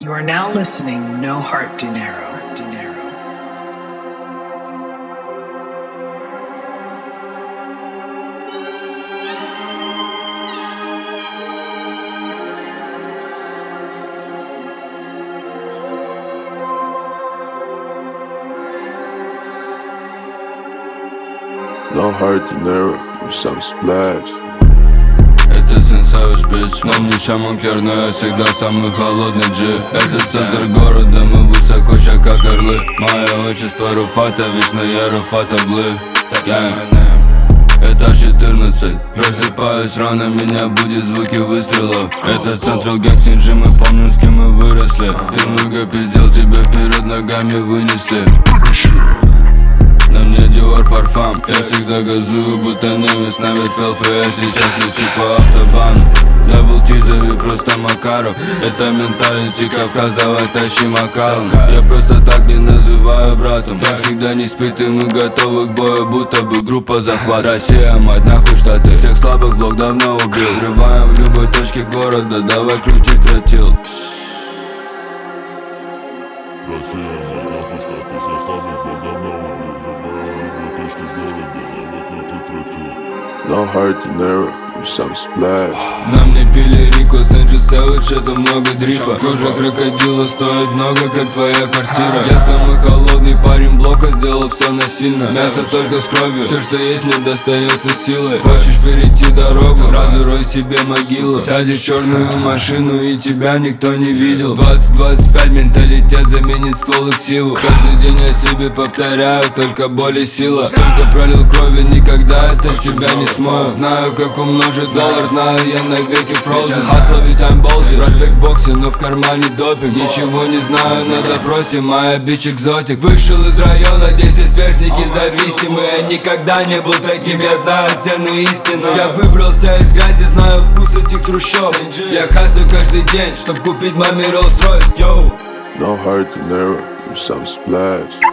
You are now listening No Heart Dinero. No Heart Dinero, you some splash. Это Сенсавич, бич. Но не Монклер, но я всегда самый холодный G. Это центр города, мы высоко, ща как орлы. Мое отчество Руфатович, но я Руфатоглы. Этаж 14. Просыпаюсь рано, меня будет звуки выстрелов. Это Централ Гэнг, мы помним, с кем мы выросли. Ты много пиздел, тебя вперед ногами вынесли. На мне Dior парфам. Я всегда газую, будто немец на ветвелфе. Я сейчас лечу по автобану. Дабл Тизови, просто Макаров. Это менталити Кавказ, давай тащи Макалом. Я просто так не называю братом. Я всегда не спит и мы готовы к бою, будто бы группа захват. Россия, мать, нахуй штаты. Всех слабых блок давно убил. Взрываем в любой точке города, давай крути тротил. Россия, мать, нахуй штаты. Всех слабых блок давно убил. No Heart Dinero, you some splash. На мне пили Рико, Сэнджи Сэвидж, это много дрипа. Кожа крокодила стоит много, как твоя квартира. Я самый холодный парень блока, сделал все насильно. Мясо только с кровью, все что есть мне достается силой. Хочешь перейти дорогу, сразу рой себе могилу. Сядешь в черную машину и тебя никто не видел. 20-25 менталитет заменит ствол и ксиву. Каждый день я себе повторяю, только боль и сила. Столько пролил крови, никогда это себя не смою. Знаю, как умножить доллар, знаю, я навеки frozen. Хасла, ведь I'm ballsy. Проспект в боксе, но в кармане допинг. Ничего не знаю на допросе, моя бич экзотик. Вышел из района, 10 сверстники зависимые. Я никогда не был таким, я знаю цены истины. Я выбрался из грязи, знаю вкус этих трущоб. Я хасю каждый день, чтоб купить маме Rolls-Royce. No Heart Dinero, you some splash.